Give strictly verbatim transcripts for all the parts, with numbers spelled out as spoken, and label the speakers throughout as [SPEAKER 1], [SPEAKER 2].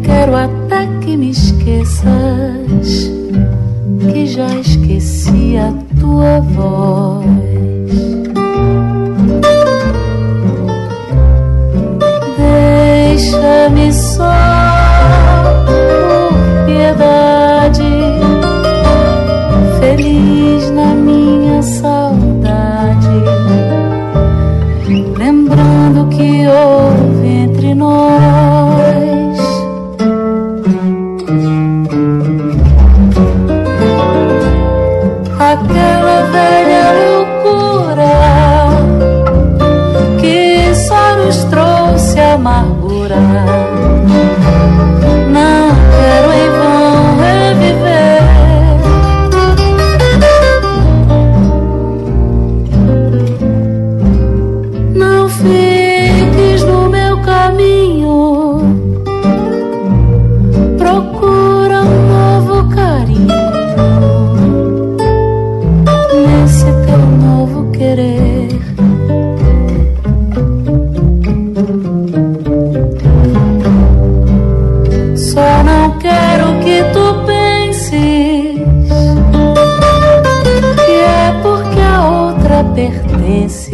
[SPEAKER 1] Quero até que me esqueças, que já esqueci a tua voz. Deixa-me só por piedade, feliz na minha saudade, lembrando que houve entre nós aquela velha loucura que só nos trouxe amargura. Não quero em vão reviver. Não fiques no meu caminho, procura um novo carinho nesse teu novo querer. Só não quero que tu penses que é porque a outra pertences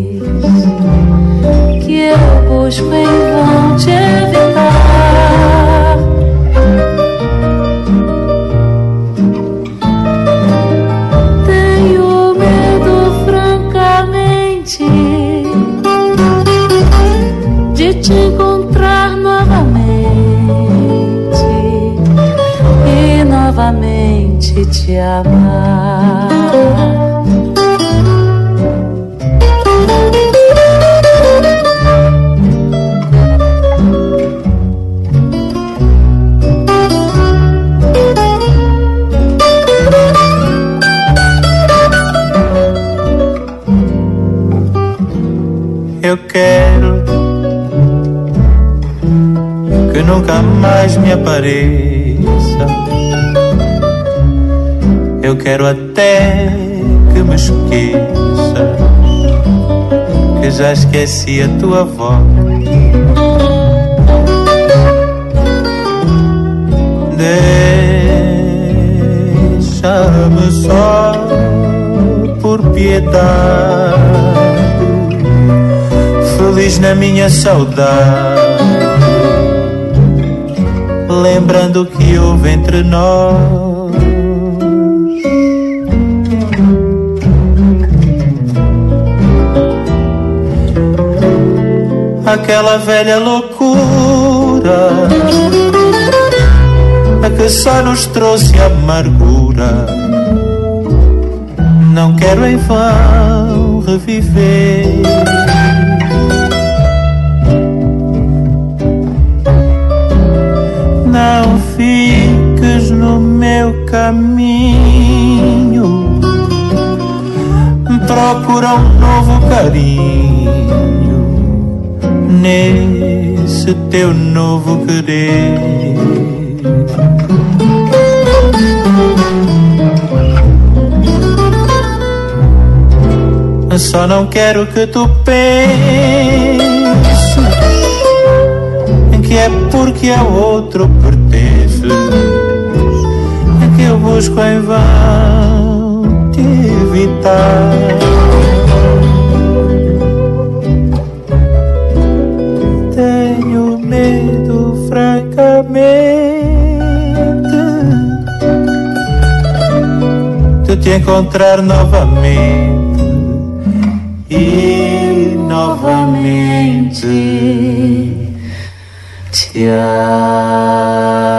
[SPEAKER 1] que eu busco em vão te evitar. Tenho medo, francamente, de te encontrar novamente e novamente te amar.
[SPEAKER 2] Eu quero que nunca mais me apareça. Eu quero até que me esqueça, que já esqueci a tua voz. Deixa-me só por piedade, feliz na minha saudade, lembrando que houve entre nós aquela velha loucura a que só nos trouxe amargura. Não quero em vão reviver. Não fiques no meu caminho, procura um novo carinho nesse teu novo querer. Só não quero que tu penses que é porque a outro pertences que eu busco em vão te evitar. Tenho medo, francamente, de te encontrar novamente e novamente te amar.